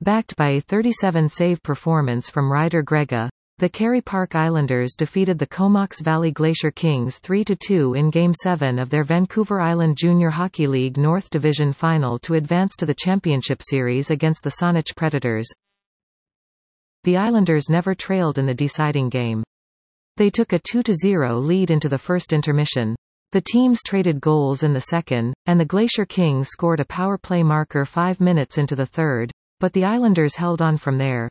Backed by a 37-save performance from Ryder Grega, the Kerry Park Islanders defeated the Comox Valley Glacier Kings 3-2 in Game 7 of their Vancouver Island Junior Hockey League North Division Final to advance to the championship series against the Saanich Predators. The Islanders never trailed in the deciding game. They took a 2-0 lead into the first intermission. The teams traded goals in the second, and the Glacier Kings scored a power play marker 5 minutes into the third, but the Islanders held on from there.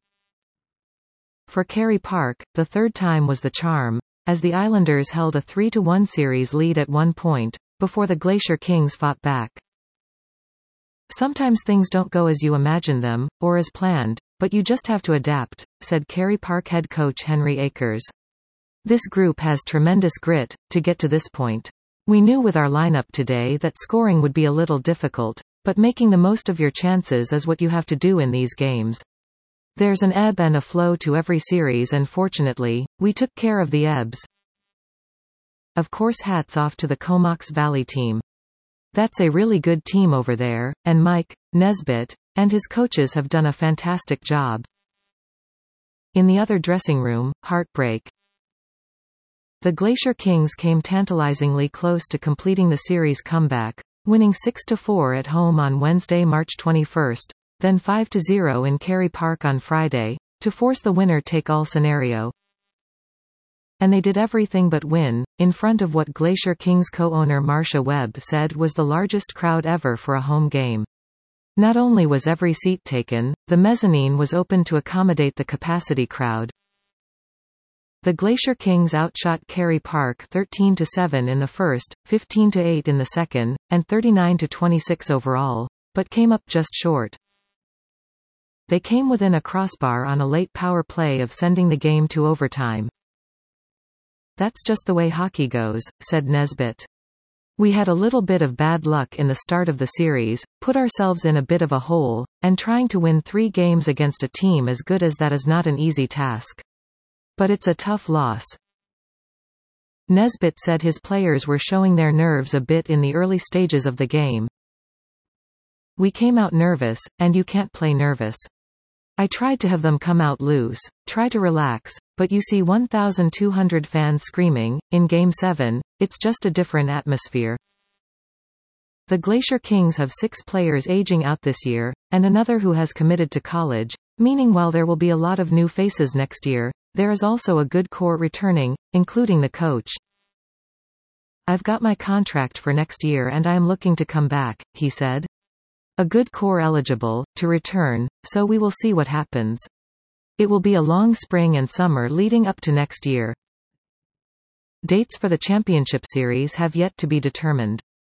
For Kerry Park, the third time was the charm, as the Islanders held a 3-1 series lead at one point, before the Glacier Kings fought back. "Sometimes things don't go as you imagine them, or as planned, but you just have to adapt," said Kerry Park head coach Henry Akers. "This group has tremendous grit to get to this point. We knew with our lineup today that scoring would be a little difficult, but making the most of your chances is what you have to do in these games. There's an ebb and a flow to every series, and fortunately, we took care of the ebbs." Of course, hats off to the Comox Valley team. That's a really good team over there, and Mike Nesbitt and his coaches have done a fantastic job. In the other dressing room, heartbreak. The Glacier Kings came tantalizingly close to completing the series comeback, winning 6-4 at home on Wednesday, March 21, then 5-0 in Kerry Park on Friday, to force the winner-take-all scenario. And they did everything but win, in front of what Glacier Kings co-owner Marcia Webb said was the largest crowd ever for a home game. Not only was every seat taken, the mezzanine was open to accommodate the capacity crowd. The Glacier Kings outshot Kerry Park 13-7 in the first, 15-8 in the second, and 39-26 overall, but came up just short. They came within a crossbar on a late power play of sending the game to overtime. "That's just the way hockey goes," said Nesbitt. "We had a little bit of bad luck in the start of the series, put ourselves in a bit of a hole, and trying to win 3 games against a team as good as that is not an easy task. But it's a tough loss." Nesbitt said his players were showing their nerves a bit in the early stages of the game. "We came out nervous, and you can't play nervous. I tried to have them come out loose, try to relax, but you see 1,200 fans screaming. In Game 7, it's just a different atmosphere." The Glacier Kings have 6 players aging out this year, and another who has committed to college, meaning while there will be a lot of new faces next year, there is also a good core returning, including the coach. "I've got my contract for next year and I am looking to come back," he said. "A good core eligible to return, so we will see what happens. It will be a long spring and summer leading up to next year." Dates for the championship series have yet to be determined.